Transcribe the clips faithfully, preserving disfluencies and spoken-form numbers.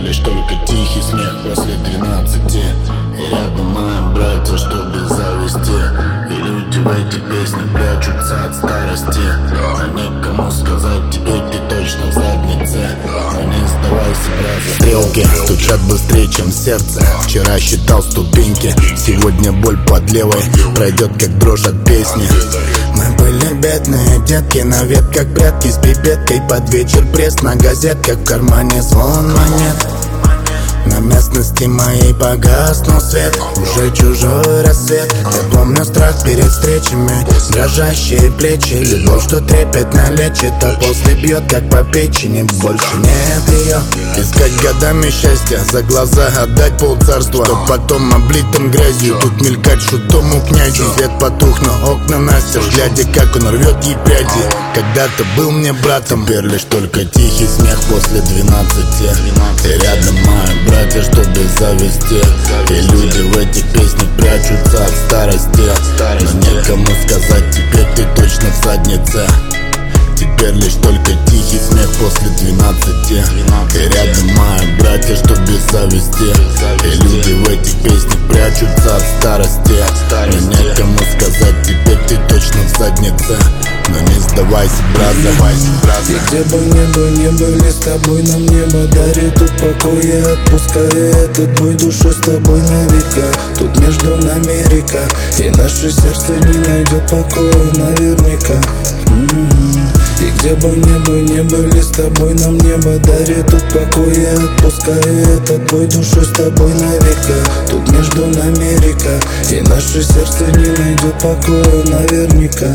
лишь только тихий смех после двенадцати. И рядом мои братья, что без зависти. И люди в этих песнях прячутся от старости. Но некому сказать, теперь ты точно в заднице. Но не сдавайся, брат. Стрелки стучат быстрее, чем сердце. Вчера считал ступеньки, сегодня боль под левой пройдет, как дрожь от песни. Мы были бедные детки, на ветках прятки с пипеткой. Под вечер пресс на газетках, в кармане звон монет. На местности моей погаснул свет, уже чужой рассвет. Я помню страх перед встречами, дрожащие плечи. Любовь, что трепетно лечит, а после бьет, как по печени. Больше нет ее. Искать годами счастья, за глаза отдать полцарства, чтоб потом облитым грязью тут мелькать шутому князю. Свет потух, но окна настежь, глядя, как он рвет ей пряди. Когда-то был мне братом, теперь лишь только тихий смех после двенадцати. И рядом мои братья, что без зависти. И люди в этих песнях прячутся от старости. Но некому сказать, теперь ты точно в заднице. Теперь лишь только тихий смех после двенадцати. И рядом мои братья, что без зависти. И люди в этих песнях прячутся от старости. Но некому сказать, теперь ты точно в заднице. Но не сдавайся, брат, сдавайся, брат. И где бы ни бы не были, с тобой нам небо дарит тут покой. Я отпускаю этот бой, душу с тобой на века. Тут между нами река, и наше сердце не найдет покоя наверняка. м-м-м. И где бы ни бы не были, с тобой нам небо дарит тут покой. Я отпускаю этот бой, душу с тобой на века. Тут между нами река, и наше сердце не найдет покоя наверняка.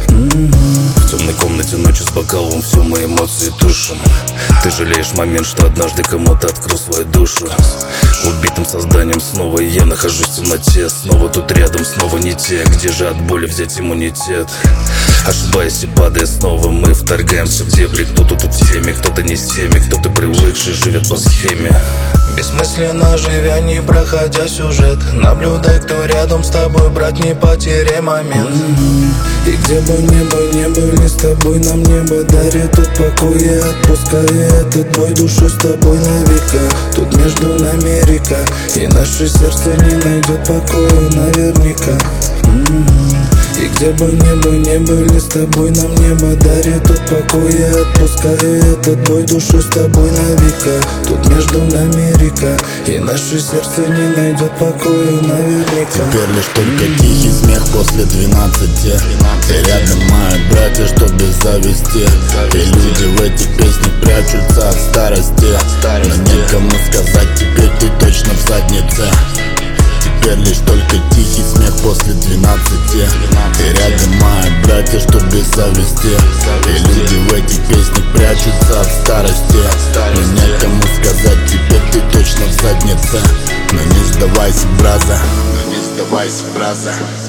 В темной комнате ночью с бокалом все мои эмоции тушим. Ты жалеешь момент, что однажды кому-то открыл свою душу. Убитым созданием снова я нахожусь в темноте. Снова тут рядом, снова не те. Где же от боли взять иммунитет? Ошибаясь и падая снова, мы вторгаемся в дебри. Кто-то тут с теми, кто-то не с теми. Кто-то привыкший живет по схеме. Бессмысленно живя, не проходя сюжет. Наблюдай, кто рядом с тобой, брат, не потеряй момент. И где бы ни бы не были, с тобой нам небо дарит тут покой. Я отпускаю этот бой, душу с тобой на века. Тут между нами река, и наше сердце не найдет покоя наверняка. И где бы ни бы не были, с тобой нам небо дарит тут покой. Я отпускаю этот бой, душу с тобой на века. Тут между нами река, и наше сердце не найдет покоя наверняка. Теперь лишь только тихий смех после двенадцати. И рядом мои братья, что без зависти. И люди в этих песнях прячутся от старости. Но некому сказать, теперь ты точно в заднице. Теперь лишь только тихий смех после двенадцати. И рядом мои братья, что без зависти. И люди в этих песнях прячутся от старости. Но некому сказать, теперь ты точно в заднице. Но не сдавайся, браза. Но не сдавайся, браза.